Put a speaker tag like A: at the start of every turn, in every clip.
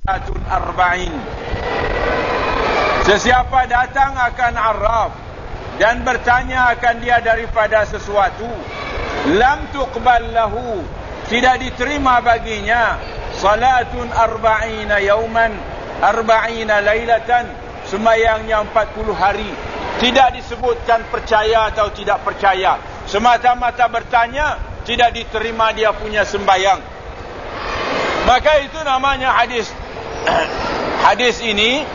A: arba'in. Sesiapa datang akan Arraf dan bertanya akan dia daripada sesuatu, lam tuqbal lahu, tidak diterima baginya, salatun arba'ina yauman arba'ina lailatan, sembahyangnya 40 hari. Tidak disebutkan percaya atau tidak percaya, semata-mata bertanya, tidak diterima dia punya sembahyang. Maka itu namanya hadis. Hadis ini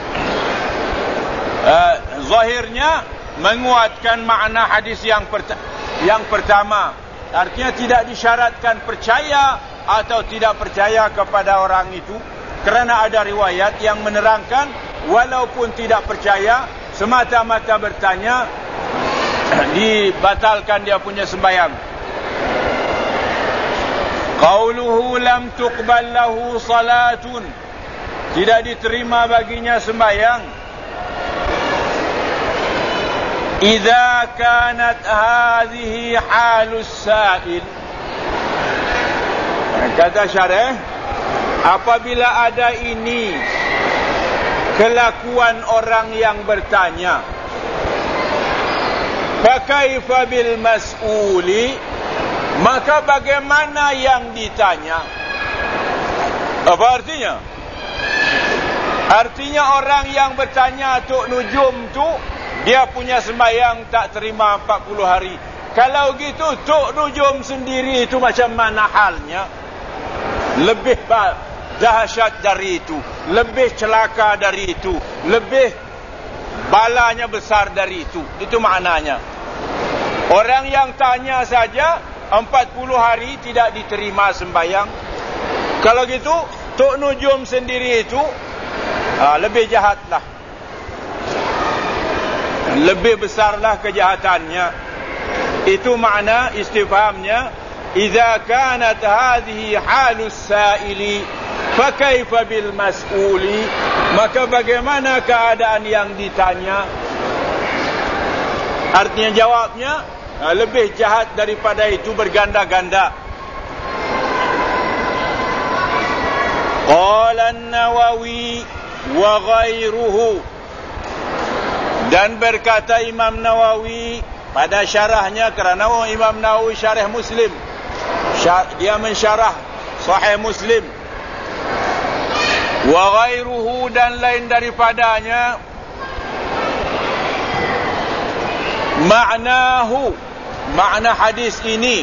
A: zahirnya menguatkan makna hadis yang pertama. Artinya tidak disyaratkan percaya atau tidak percaya kepada orang itu, kerana ada riwayat yang menerangkan walaupun tidak percaya, semata-mata bertanya, dibatalkan dia punya sembahyang. Qauluhu lam tuqbal lahu salatun, tidak diterima baginya sembahyang. Idza kanat hadhihi halus sa'il, kata syarah, apabila ada ini kelakuan orang yang bertanya, fa kaifa bil mas'uli, maka bagaimana yang ditanya? Apa artinya? Artinya orang yang bertanya Tok Nujum tu, dia punya sembahyang tak terima 40 hari. Kalau gitu Tok Nujum sendiri itu macam mana halnya? Lebih dahsyat dari itu, lebih celaka dari itu, lebih balanya besar dari itu. Itu maknanya. Orang yang tanya saja 40 hari tidak diterima sembahyang. Kalau gitu Tok Nujum sendiri itu lebih jahatlah, lebih besarlah kejahatannya. Itu makna istifhamnya, idza kanat hadhihi halus sa'ili fa kaifa bil mas'uli, maka bagaimana keadaan yang ditanya? Artinya jawabnya lebih jahat daripada itu, berganda-ganda. Qala an-Nawawi wa ghairuhu, dan berkata Imam Nawawi pada syarahnya, kerana Imam Nawawi syarah Muslim, dia mensyarah Sahih Muslim. Wa ghairuhu, dan lain daripadanya, ma'nahu, makna hadis ini,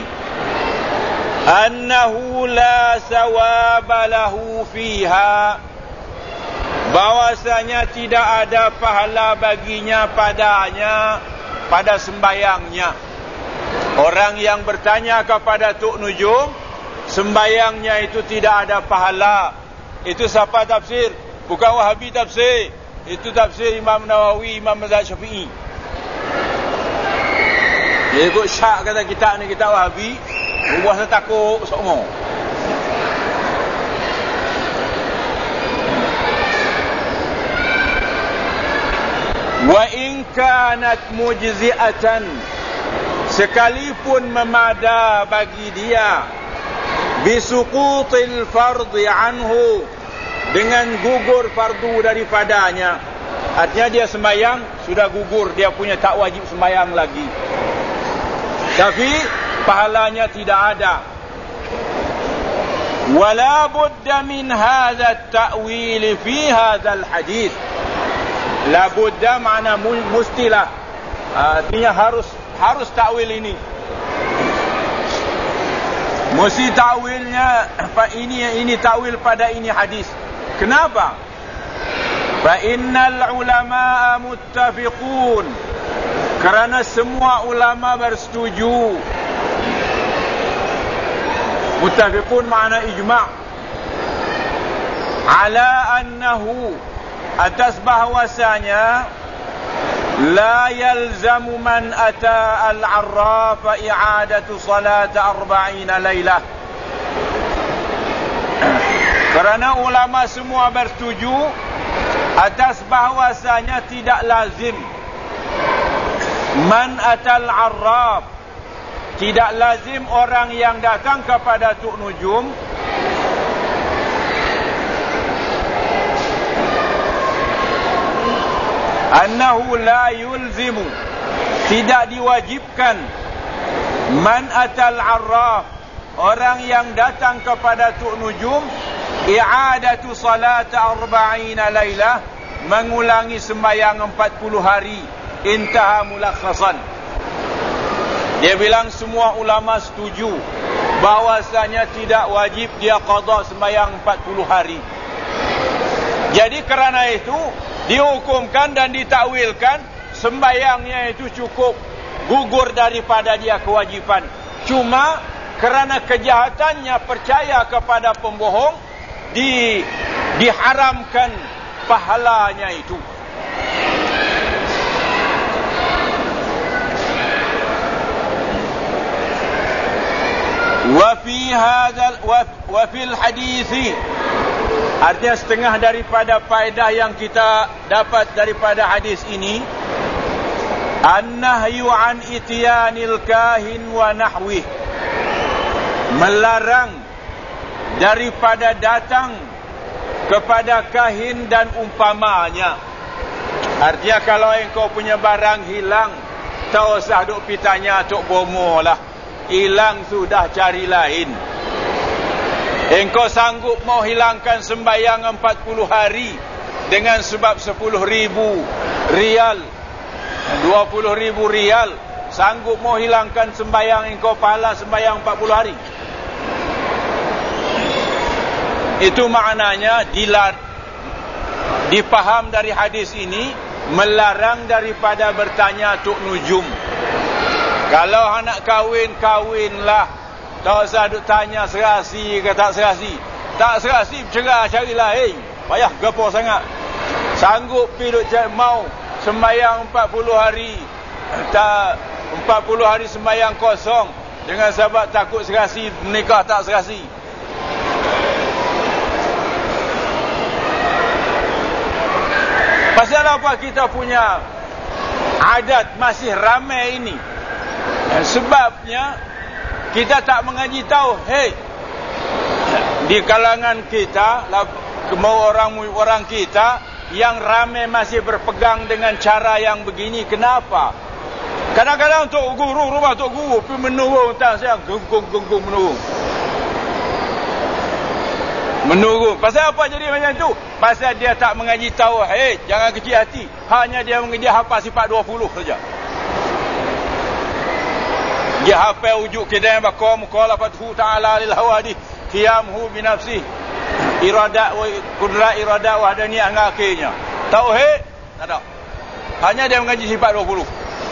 A: annahu la sawaba lahu fiha, bahwasanya tidak ada pahala baginya padanya, pada sembayangnya. Orang yang bertanya kepada Tok Nujum, sembayangnya itu tidak ada pahala. Itu siapa tafsir? Bukan Wahabi tafsir. Itu tafsir Imam Nawawi, Imam Mazhab Syafi'i. Dia ikut syak kata kita ni, kita Wahabi, buat saya takut semua. Wa in kanat mujzi'atan, sekalipun memada bagi dia, bisuqutil fardhi anhu, dengan gugur fardu daripadanya. Artinya dia sembayang sudah gugur, dia punya tak wajib sembayang lagi, tapi pahalanya tidak ada. Wala budda min hadha at-ta'wil fi hadha al-hadith. La budda makna mustilah, artinya harus takwil ini. Mesti takwilnya ini takwil pada ini hadis. Kenapa? Fa innal ulama muttafiqun, kerana semua ulama bersetuju. Muttafiqun makna ijma', ala annahu, atas bahwasanya, la yalzamu man ata al-arraf i'adatu salat 40 lailah. Kerana ulama semua bersetuju atas bahwasanya tidak lazim man atal arraf, tidak lazim orang yang datang kepada Tok Nujum annahu la yulzimu, tidak diwajibkan, man atal arraf, orang yang datang kepada Tok Nujum, i'adatu salat 40 lailah, mengulangi sembahyang 40 hari. Intaha mulakhasan. Dia bilang semua ulama setuju bahwasanya tidak wajib dia qada sembahyang 40 hari. Jadi kerana itu dihukumkan dan ditakwilkan sembahyangnya itu cukup gugur daripada dia kewajipan. Cuma kerana kejahatannya percaya kepada pembohong, diharamkan pahalanya itu. Wa fil hadis, artinya setengah daripada faedah yang kita dapat daripada hadis ini, an-nahyu an ityanil kahin wa nahwih, melarang daripada datang kepada kahin dan umpamanya. Artinya kalau engkau punya barang hilang, tak usah duk pi tanya Tok Bomo lah. Hilang sudah, cari lain. Engkau sanggup mau hilangkan sembahyang 40 hari dengan sebab 10,000 rial, 20,000 rial, sanggup mau hilangkan sembahyang engkau pahala sembahyang 40 hari. Itu maknanya dipaham dari hadis ini, melarang daripada bertanya Tok Nujum. Kalau anak kahwin, kahwinlah. Tak usah duk tanya serasi ke tak serasi. Tak serasi, bercerah, cari lain. Payah gapo sangat. Sanggup pergi duk cari, mau sembahyang 40 hari. Tak 40 hari sembahyang kosong dengan sebab takut serasi, menikah tak serasi. Pasal apa kita punya adat masih ramai ini? Sebabnya kita tak mengaji tauhid. Di kalangan kita, mau orang kita yang ramai masih berpegang dengan cara yang begini. Kenapa? Kadang-kadang Tok Guru, rumah Tok Guru pergi menurung, tak saya gunggung menurung. Pasal apa jadi macam tu? Pasal dia tak mengaji tauhid. Jangan kecil hati. Hanya dia mengaji hafal sifat 20 saja. Dia hafal wujud kedai bakar mukhalafatuhu ta'ala lil hawadith, qiyamhu bi nafsihi, iradat wa qudrat iradat wa hadaniyah dengan akhirnya. Tauhid tak ada. Hanya dia mengaji sifat 20.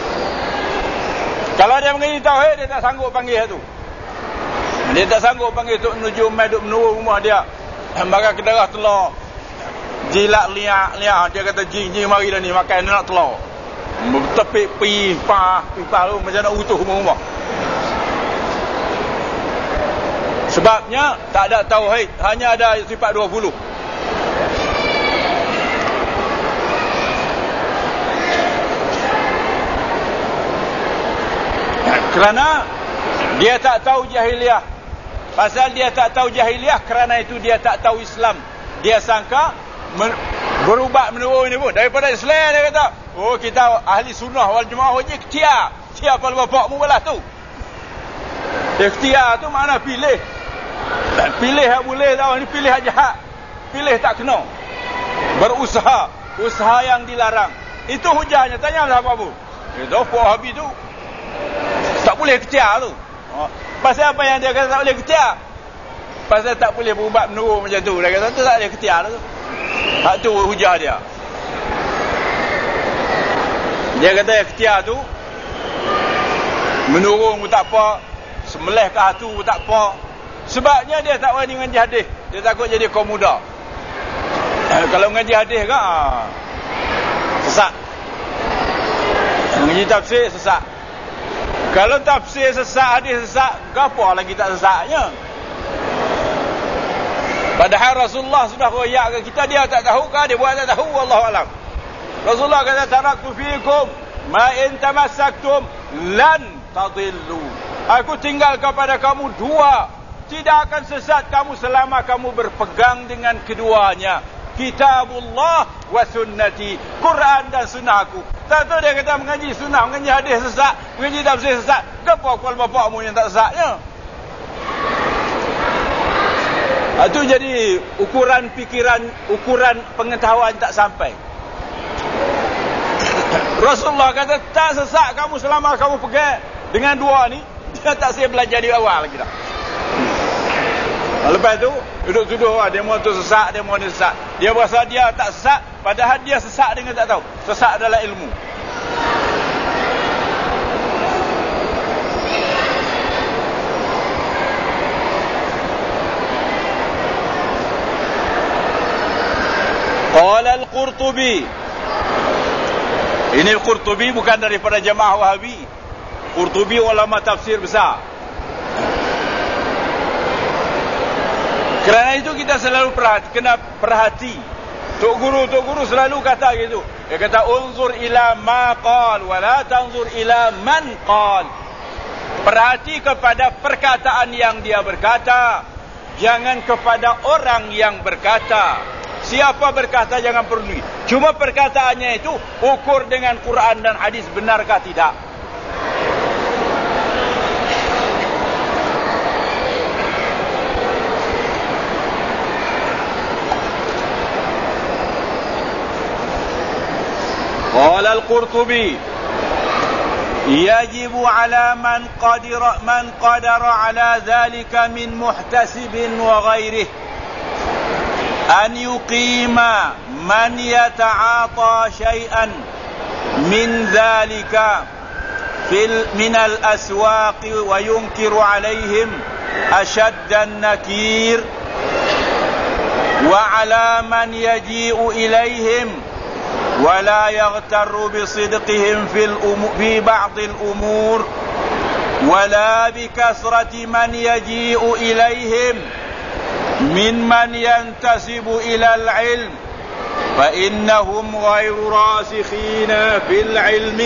A: Kalau dia mengaji tauhid, dia tak sanggup panggil tu. Dia tak sanggup panggil Tok Nujum mai duk menurut rumah dia. Maka kedarah telur. Jilat liak, dia kata jing mari dah ni makan nak telur. Tepik pipah tu macam nak utuh rumah. Sebabnya tak ada tauhid, hanya ada sifat 20. Kerana dia tak tahu jahiliah. Pasal dia tak tahu jahiliah, kerana itu dia tak tahu Islam. Dia sangka berubat menurut ini pun daripada Islam. Dia kata, oh kita ahli sunnah wal jemaah ni ikhtiar. Siapa bapakmu balas tu? Ikhtiar tu makna pilih. Pilih yang boleh tahu, ni pilih yang jahat. Pilih tak kena. Berusaha, usaha yang dilarang. Itu hujahnya. Tanyalah apa-apa. Itu habis tu tak boleh ikhtiar tu. Pasal apa yang dia kata tak boleh ikhtiar? Pasal tak boleh berubat menurut macam tu. Dia kata tu tak boleh ikhtiar tu. Hak tu hujah dia. Dia kata ikhtiar tu menurung pun tak apa, sembelih ke hatu pun tak apa. Sebabnya dia tak berani mengaji hadis. Dia takut jadi kaum muda. Kalau mengaji hadis ke sesat. Mengaji tafsir sesat. Kalau tafsir sesat, hadis sesat, apa lagi tak sesatnya? Padahal Rasulullah sudah royak ke kita, dia tak tahu ke dia buat tak tahu, wallahu alam. Rasulullah kata taraktu fiikum ma in tamassaktum lan tadillu. Aku tinggal kepada kamu dua, tidak akan sesat kamu selama kamu berpegang dengan keduanya. kitabullah wa sunnati, Quran dan sunnahku. Tak tahu dia kata mengaji sunnah, mengaji hadis sesat, mengaji tafsir sesat. Kenapa kual bapakmu yang tak sesatnya? Itu jadi ukuran fikiran, ukuran pengetahuan tak sampai. Rasulullah kata tak sesat kamu selama kamu pegang dengan dua ni. Dia tak saya belajar di awal lagi dah. Lepas tu duduk tuduh demo tu sesat, demo ni sesat. Dia berasa dia tak sesat, padahal dia sesat dengan tak tahu. Sesat adalah ilmu. Qala al-Qurtubi. Ini al-Qurtubi bukan daripada jamaah Wahabi. Qurtubi ulama tafsir besar. Kerana itu kita selalu kena perhati. Tok guru selalu kata gitu. Dia kata unzur ila ma qal wa la tanzur ila man qal. Perhati kepada perkataan yang dia berkata, jangan kepada orang yang berkata. Siapa berkata jangan peduli. Cuma perkataannya itu ukur dengan Quran dan hadis, benarkah tidak? Qala al-Qurtubi yajibu ala man qadara ala dhalika min muhtasibin wa ghairihi an yuqima man yata'ata shay'an min dhalika min al-aswaq wa yunkiru alayhim ashadda an-nakir wa ala man yaji'u ilayhim ولا يغتر بصدقهم في بعض الأمور ولا بكثرة من يجيء إليهم ممن ينتسب إلى العلم فإنهم غير راسخين في العلم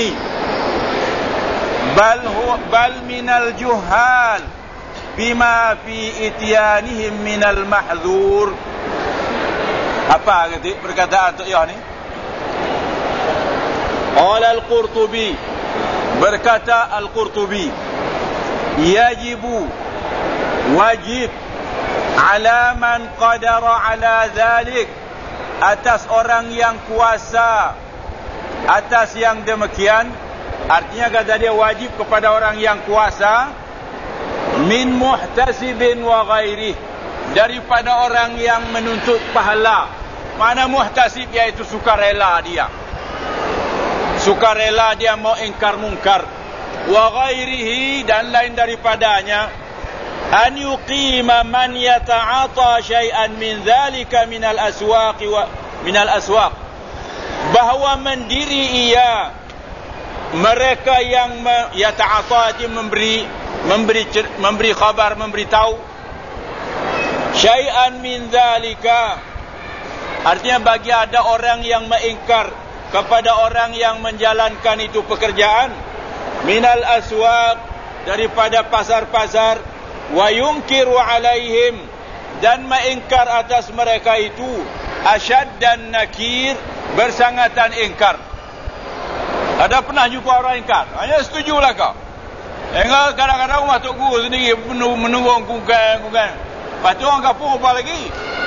A: بل من الجهال بما في إتيانهم من المحذور. Apa kata perkataan Tok Yah ni? Qala al-Qurtubi, berkata al-Qurtubi, yajibu, wajib, ala man qadara ala dhalik, atas orang yang kuasa atas yang demikian. Artinya kata dia wajib kepada orang yang kuasa, min muhtasibin wa ghairih, daripada orang yang menuntut pahala. Mana muhtasib, iaitu sukarela dia. Sukarela dia mau ingkar mungkar. Wa ghairihi, dan lain daripadanya. An yuqima man yata'ata syai'an min dhalika minal aswaq wa minal aswaq, bahawa mendiri ia mereka yang yata'ata, memberi khabar, memberi tahu syai'an min dhalika, artinya bagi ada orang yang mengingkar kepada orang yang menjalankan itu pekerjaan, minal aswaq, daripada pasar-pasar, wa yunkiru alaihim, dan mengingkar atas mereka itu, asyad dan nakir, bersangatan ingkar. Ada pernah jumpa orang ingkar? Hanya setujulah kau. Kadang-kadang rumah Tok Guru sendiri menunggu kukan. Lepas tu orang kapur apa lagi?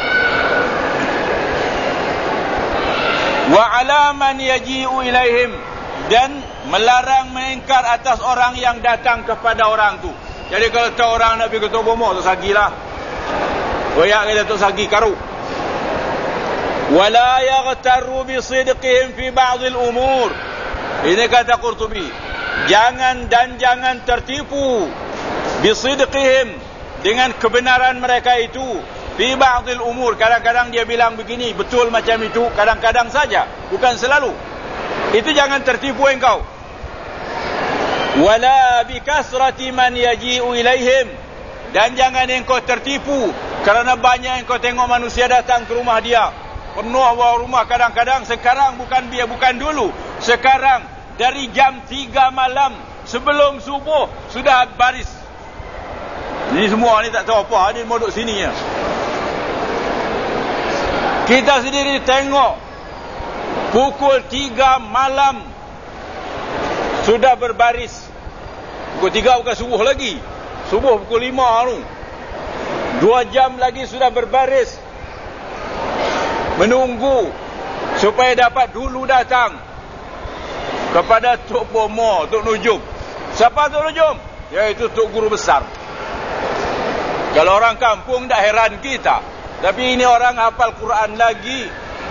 A: Wa ala man yaji'u ilaihim, dan melarang mengingkar atas orang yang datang kepada orang tu. Jadi kalau tahu orang nak pergi ke Tok Bomo, tu sagilah. Koyak kata tu sagi karu. Wala yaghtaru bi sidqihim fi ba'd al-umur. Ini kata Qurtubi. Jangan tertipu bi sidqihim, dengan kebenaran mereka itu. Fi ba'dil umur, kadang-kadang dia bilang begini, betul macam itu, kadang-kadang saja, bukan selalu. Itu jangan tertipu engkau. Wala bi kasrati man yaji'u ilaihim, dan jangan engkau tertipu kerana banyak engkau tengok manusia datang ke rumah dia. Penuh rumah kadang-kadang. Sekarang bukan dulu. Sekarang dari jam 3 malam sebelum subuh sudah baris. Ini semua ni tak tahu apa, ni mau duduk sini ya. Kita sendiri tengok pukul 3 malam sudah berbaris. Pukul 3 bukan subuh lagi. Subuh pukul 5 tu. 2 jam lagi sudah berbaris, menunggu supaya dapat dulu datang kepada Tok Pomo, Tok Nujum. Siapa Tok Nujum? Iaitu Tok Guru Besar. Kalau orang kampung tak heran kita, tapi ini orang hafal Quran lagi.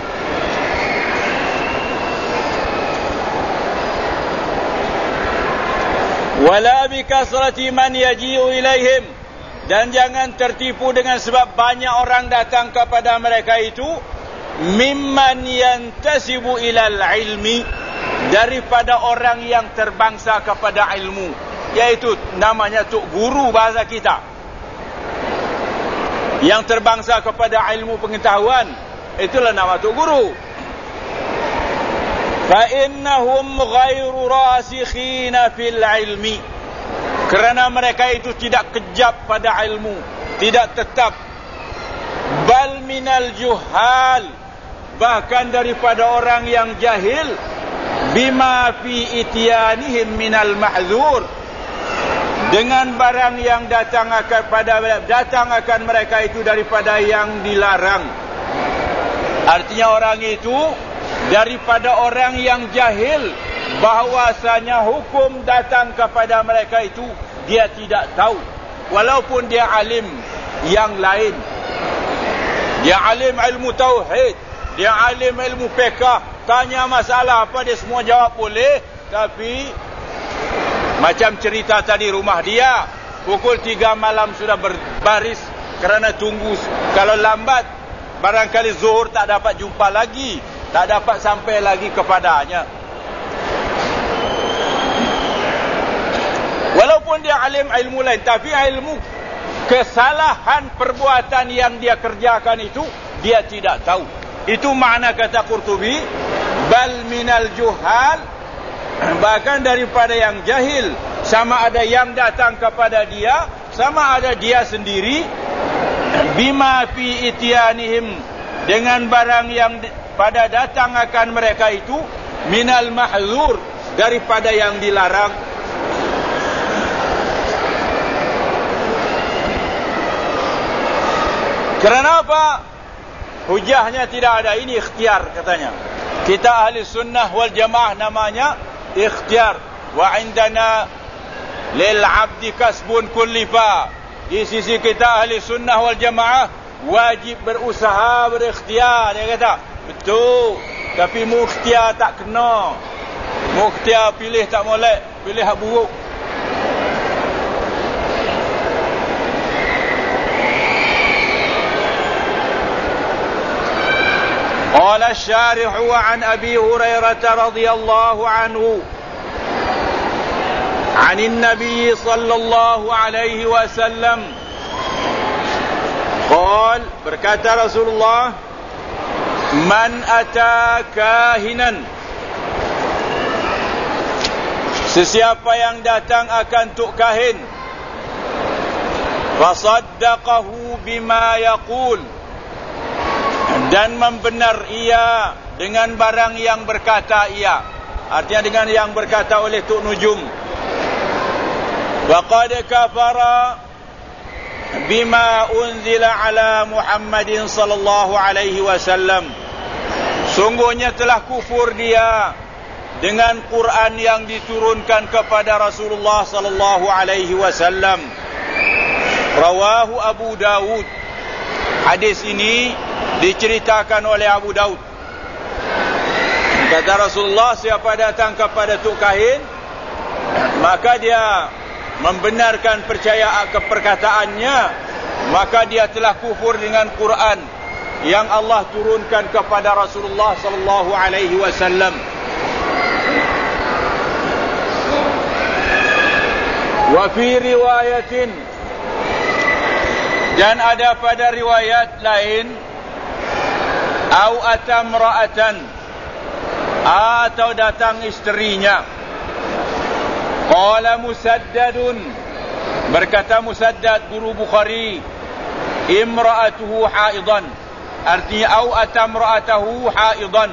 A: Wala bi kasrati man yaji'u ilaihim, dan jangan tertipu dengan sebab banyak orang datang kepada mereka itu, mimman yantasibu ilal ilmi, daripada orang yang terbangsa kepada ilmu, iaitu namanya Tok Guru bahasa kita, yang terbangsa kepada ilmu pengetahuan, itulah nama Tok Guru. Fa innahum ghairu rasikhina fil ilmi, kerana mereka itu tidak kejap pada ilmu, tidak tetap. Bal minal juhal, bahkan daripada orang yang jahil, bima fi ityanihim minal mahzur, dengan barang yang datang akan mereka itu daripada yang dilarang. Artinya orang itu daripada orang yang jahil, bahwasanya hukum datang kepada mereka itu dia tidak tahu, walaupun dia alim yang lain. Dia alim ilmu tauhid, dia alim ilmu fiqh, tanya masalah apa dia semua jawab boleh. Tapi macam cerita tadi, rumah dia pukul 3 malam sudah berbaris kerana tunggu. Kalau lambat barangkali zuhur tak dapat jumpa lagi, tak dapat sampai lagi kepadanya. Walaupun dia alim ilmu lain, tapi ilmu kesalahan perbuatan yang dia kerjakan itu dia tidak tahu. Itu makna kata Qurtubi, bal minal juhal, bahkan daripada yang jahil, sama ada yang datang kepada dia, sama ada dia sendiri, bima fi ityanihim, dengan barang yang pada datang akan mereka itu, minal mahzur, daripada yang dilarang. Kerana apa? Hujahnya tidak ada. Ini ikhtiar katanya. Kita ahli sunnah wal jamaah namanya ikhtiar. Wa indana lil abdi kasbun kullifa. Di sisi kita ahli sunnah wal jamaah wajib berusaha, berikhtiar. Dia kata betul, tapi mu ikhtiar tak kena. Mu ikhtiar pilih tak molek, pilih hak buruk. قال الشارح عن أبي هريرة رضي الله عنه عن النبي صلى الله عليه وسلم قال, berkata Rasulullah, man ata kahinan, sesiapa yang datang akan tuk kahin, fasaddaqahu bima yaqul, dan membenar ia dengan barang yang berkata ia, artinya dengan yang berkata oleh Tok Nujum, faqad kafara bima unzila ala Muhammadin sallallahu alaihi wasallam, sungguhnya telah kufur dia dengan Quran yang diturunkan kepada Rasulullah sallallahu alaihi wasallam. Rawahu Abu Dawud. Hadis ini diceritakan oleh Abu Daud. Kata Rasulullah, siapa datang kepada tuk kahin, maka dia membenarkan perkataannya, maka dia telah kufur dengan Quran yang Allah turunkan kepada Rasulullah sallallahu alaihi wasallam. Wa fi riwayatin, dan ada pada riwayat lain, au atamra'atan, atau datang isterinya. Qala Musaddadun, berkata Musaddad guru Bukhari, imra'atuhu haidan, artinya au atamra'atahu haidan,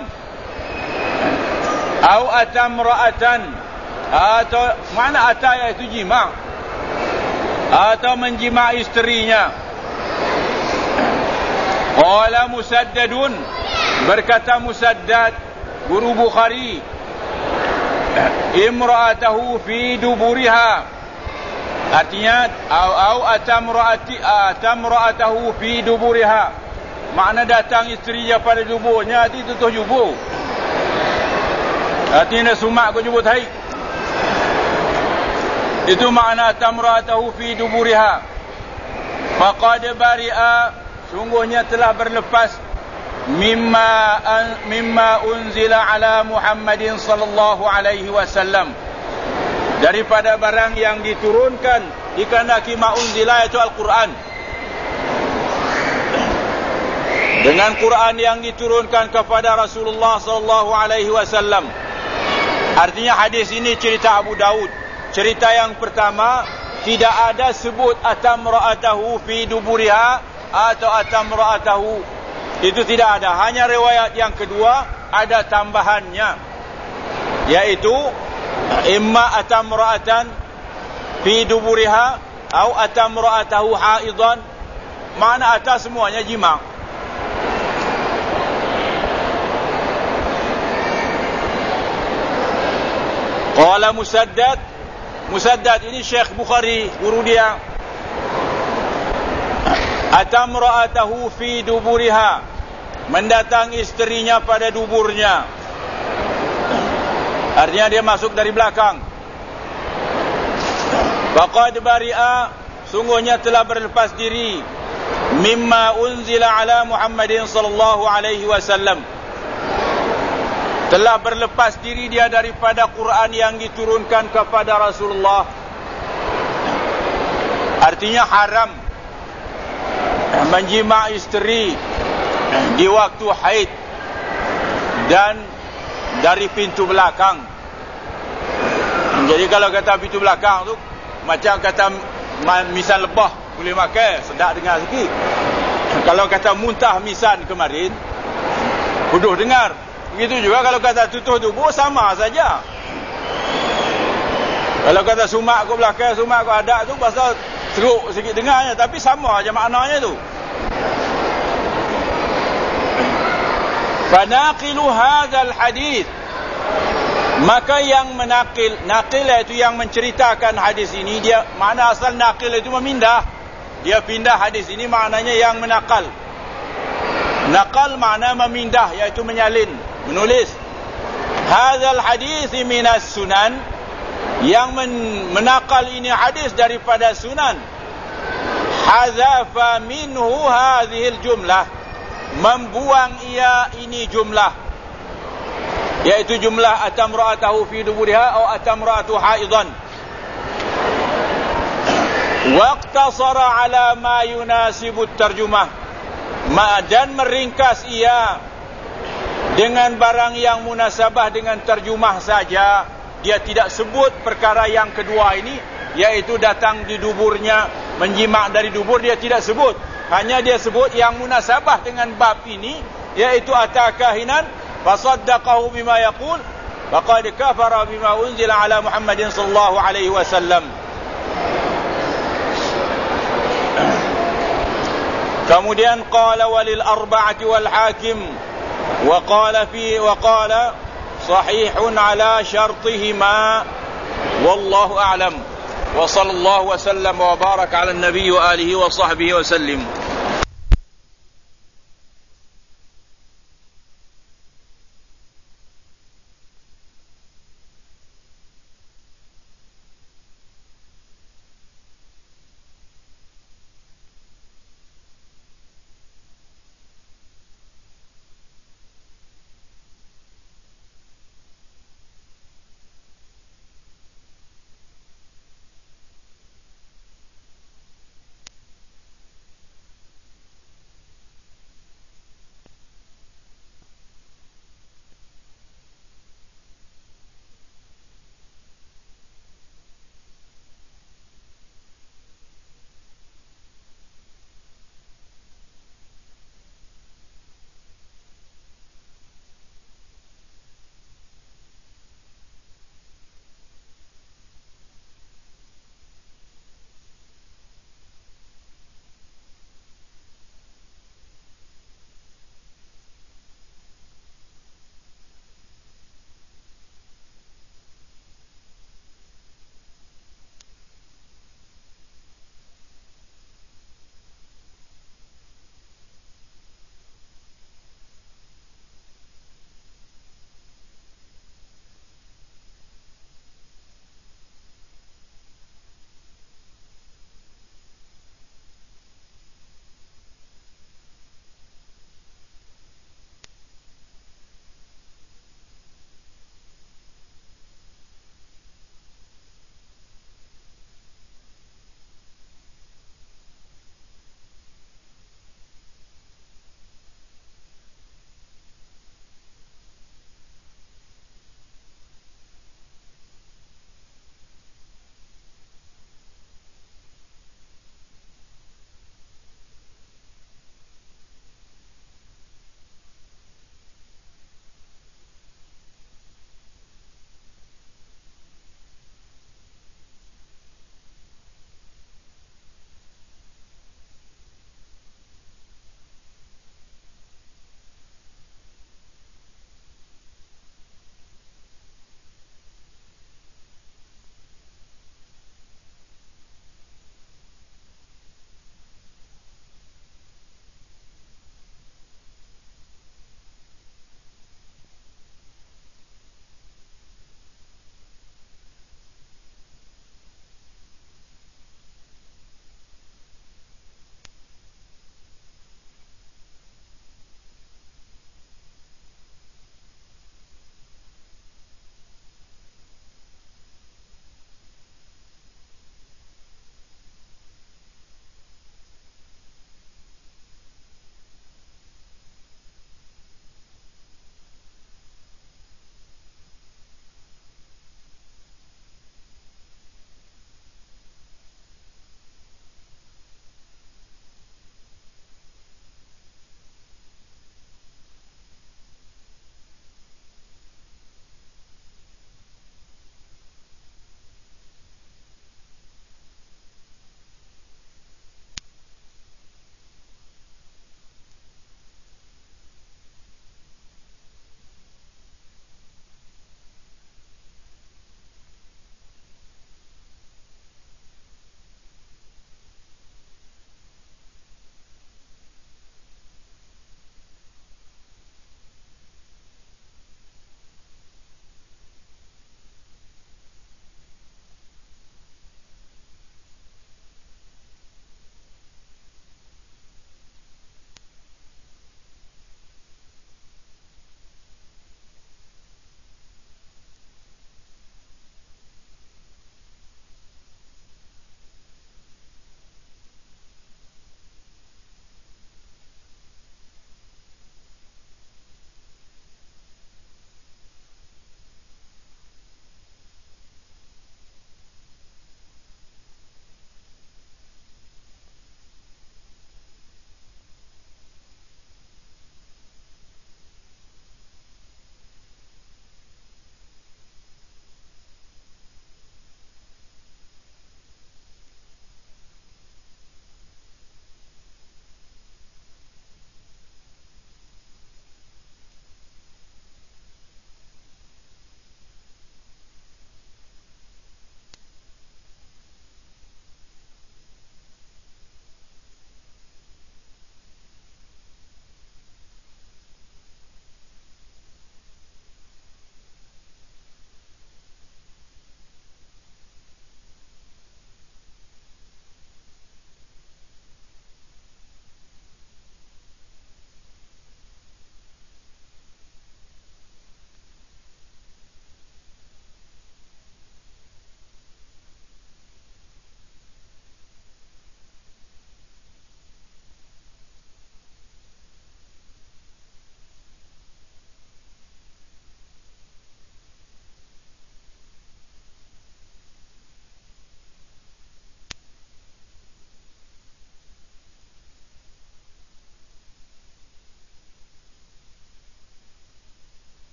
A: au atamra'atan, atau mana ata iaitu jima', atau menjima' isterinya. Qala Musaddadun, berkata Musaddad guru Bukhari, imra'atahu fi duburiha, artinya au atamra'atahu fi duburiha, makna datang isterinya pada duburnya, itu tutup jubur, artinya sumak ke jubur tahi, itu makna atamra'atahu fi duburiha. Faqad bari'a, sungguhnya telah berlepas, mimma unzila ala Muhammadin sallallahu alaihi wasallam, daripada barang yang diturunkan dikehendaki ma unzila, yaitu Al-Quran. Dengan Quran yang diturunkan kepada Rasulullah sallallahu alaihi wasallam. Artinya hadis ini cerita Abu Daud. Cerita yang pertama tidak ada sebut atamra'atahu fi duburiha atau atamra'atahu, itu tidak ada. Hanya riwayat yang kedua ada tambahannya, yaitu imma atamra'atan fi duburiha atau atamra'atahu haidan, makna atas semuanya jima'. Qala Musaddad ini Syekh Bukhari, guru dia. Atamra'atahu fi duburiha, mendatang isterinya pada duburnya, artinya dia masuk dari belakang. Faqad bari'a, sungguhnya telah berlepas diri, mimma unzila ala Muhammadin sallallahu alaihi wasallam, telah berlepas diri dia daripada Quran yang diturunkan kepada Rasulullah. Artinya haram menjima' isteri di waktu haid dan dari pintu belakang. Jadi kalau kata pintu belakang tu macam kata misan lebah, boleh makan, sedap dengar sikit. Kalau kata muntah misan kemarin, bodoh dengar. Begitu juga kalau kata tutup tubuh, sama saja. Kalau kata sumak ke belakang, sumak ke hadap tu pasal teruk sikit dengarnya, tapi sama aja maknanya tu. Fanaqilu hadzal hadis, maka yang menakil, nakil iaitu yang menceritakan hadis ini, dia makna asal nakil itu memindah, dia pindah hadis ini, maknanya yang menakal. Nakal makna memindah, iaitu menyalin, menulis. Hadzal hadis minas sunan, yang menakal ini hadis daripada sunan. Hazafa minhu hadhil jumlah, membuang ia ini jumlah, yaitu jumlah atamra'atahu fi duburiha atau atamra'atu haidan. Waqtasara ala ma yunasibu tarjumah, dan meringkas ia dengan barang yang munasabah dengan terjemah saja. Dia tidak sebut perkara yang kedua ini, yaitu datang di duburnya, menjima' dari dubur, dia tidak sebut. Hanya dia sebut yang munasabah dengan bab ini, yaitu atakahinan fasaddaqahu bima yaqul faqad kafara bima unzila ala Muhammadin sallallahu alaihi wasallam. Kemudian qala walil arba'ati wal hakim wa qala sahihun ala syartihima wallahu a'lam wa sallallahu wa sallam wa baraka ala an-nabiy wa alihi wa sahbihi wa sallim.